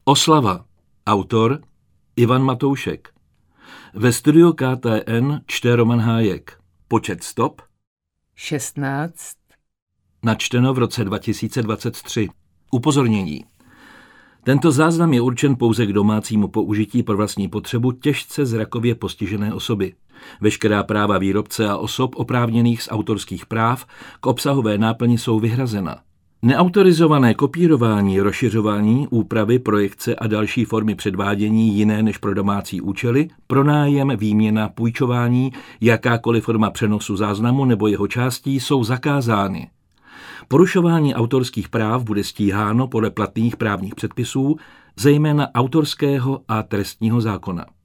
Oslava. Autor Ivan Matoušek. Ve studiu KTN čte Roman Hájek. Počet stop 16. Načteno v roce 2023. Upozornění. Tento záznam je určen pouze k domácímu použití pro vlastní potřebu těžce zrakově postižené osoby. Veškerá práva výrobce a osob oprávněných z autorských práv k obsahové náplni jsou vyhrazena. Neautorizované kopírování, rozšiřování, úpravy, projekce a další formy předvádění jiné než pro domácí účely, pronájem, výměna, půjčování, jakákoliv forma přenosu záznamu nebo jeho částí jsou zakázány. Porušování autorských práv bude stíháno podle platných právních předpisů, zejména autorského a trestního zákona.